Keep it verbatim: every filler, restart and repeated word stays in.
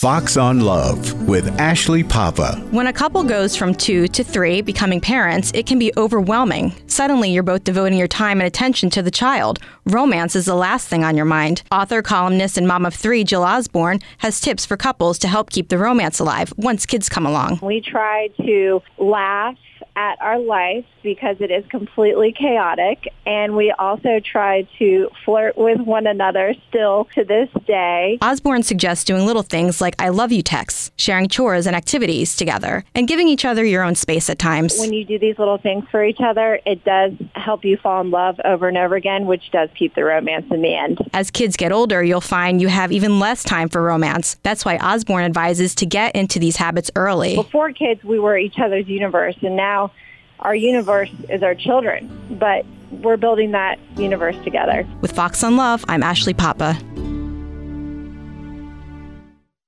Fox on Love with Ashley Papa. When a couple goes from two to three, becoming parents, it can be overwhelming. Suddenly, you're both devoting your time and attention to the child. Romance is the last thing on your mind. Author, columnist, and mom of three, Jill Osborne, has tips for couples to help keep the romance alive once kids come along. We try to laugh at our life because it is completely chaotic, and we also try to flirt with one another still to this day. Osborne suggests doing little things like I love you texts, sharing chores and activities together, and giving each other your own space at times. When you do these little things for each other, it does help you fall in love over and over again, which does keep the romance in the end. As kids get older, you'll find you have even less time for romance. That's why Osborne advises to get into these habits early. Before kids, we were each other's universe, and now our universe is our children, but we're building that universe together. With Fox on Love, I'm Ashley Papa.